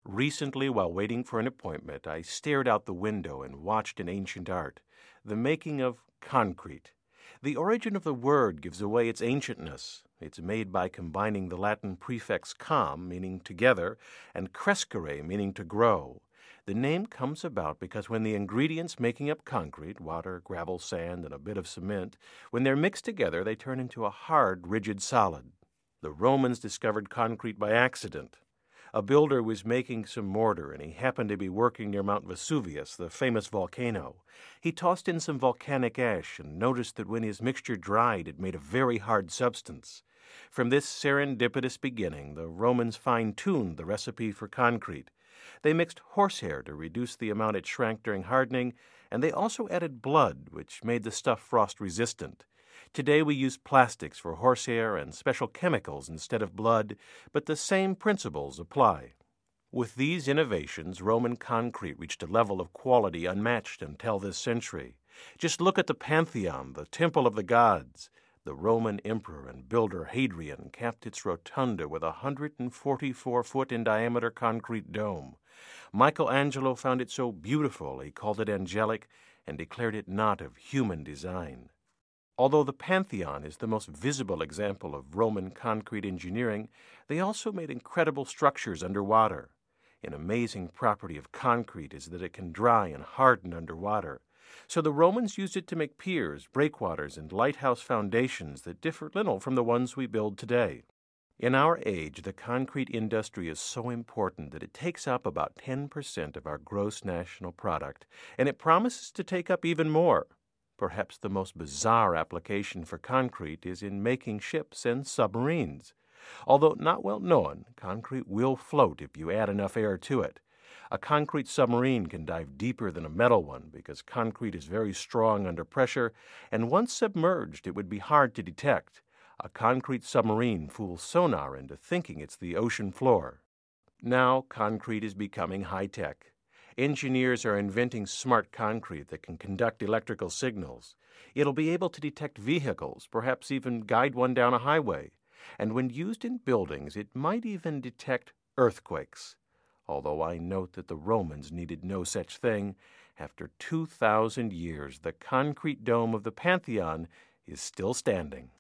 Recently, while waiting for an appointment, I stared out the window and watched an ancient art, the making of concrete. The origin of the word gives away its ancientness. It's made by combining the Latin prefix com, meaning together, and crescere, meaning to grow. The name comes about because when the ingredients making up concrete, water, gravel, sand, and a bit of cement, when they're mixed together, they turn into a hard, rigid solid. The Romans discovered concrete by accident. A builder was making some mortar, and he happened to be working near Mount Vesuvius, the famous volcano. He tossed in some volcanic ash and noticed that when his mixture dried, it made a very hard substance. From this serendipitous beginning, the Romans fine-tuned the recipe for concrete. They mixed horsehair to reduce the amount it shrank during hardening, and they also added blood, which made the stuff frost-resistant. Today we use plastics for horsehair and special chemicals instead of blood, but the same principles apply. With these innovations, Roman concrete reached a level of quality unmatched until this century. Just look at the Pantheon, the temple of the gods. The Roman emperor and builder Hadrian capped its rotunda with a 144-foot in diameter concrete dome. Michelangelo found it so beautiful he called it angelic and declared it not of human design. Although the Pantheon is the most visible example of Roman concrete engineering, they also made incredible structures underwater. An amazing property of concrete is that it can dry and harden underwater. So the Romans used it to make piers, breakwaters, and lighthouse foundations that differ little from the ones we build today. In our age, the concrete industry is so important that it takes up about 10% of our gross national product, and it promises to take up even more. Perhaps the most bizarre application for concrete is in making ships and submarines. Although not well known, concrete will float if you add enough air to it. A concrete submarine can dive deeper than a metal one because concrete is very strong under pressure, and once submerged it would be hard to detect. A concrete submarine fools sonar into thinking it's the ocean floor. Now concrete is becoming high-tech. Engineers are inventing smart concrete that can conduct electrical signals. It'll be able to detect vehicles, perhaps even guide one down a highway. And when used in buildings, it might even detect earthquakes. Although I note that the Romans needed no such thing, after 2,000 years, the concrete dome of the Pantheon is still standing.